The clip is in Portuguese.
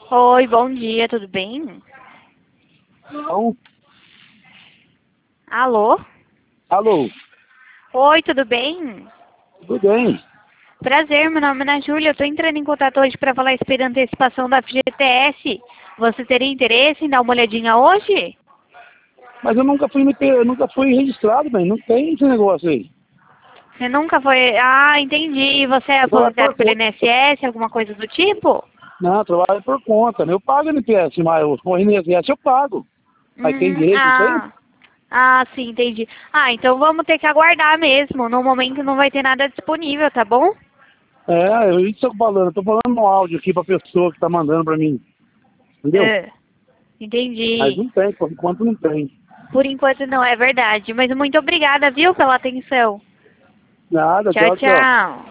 Oi, bom dia, tudo bem? Não. Alô? Alô, Oi, tudo bem? tudo bem? Prazer, meu nome é Ana Júlia. Eu tô entrando em contato hoje para falar a respeito da antecipação da FGTS. Você teria interesse em dar uma olhadinha hoje? Mas eu nunca fui, eu nunca fui registrado, bem. Não tem esse negócio aí. Você nunca foi... Ah, entendi. Você é Eu trabalho aposentado por pelo conta. INSS, alguma coisa do tipo? Não, eu trabalho por conta, né? Eu pago NPS, mas o INSS eu pago. Mas tem direito isso aí? Ah... Ah, sim, entendi. Ah, então vamos ter que aguardar mesmo. No momento não vai ter nada disponível, tá bom? É, eu estou falando. Eu tô falando no áudio aqui pra pessoa que tá mandando pra mim. Entendeu? É, Mas entendi. não tem, por enquanto não tem. Por enquanto não é verdade, mas muito obrigada, viu, pela atenção. Nada, Tchau, tchau, tchau. tchau.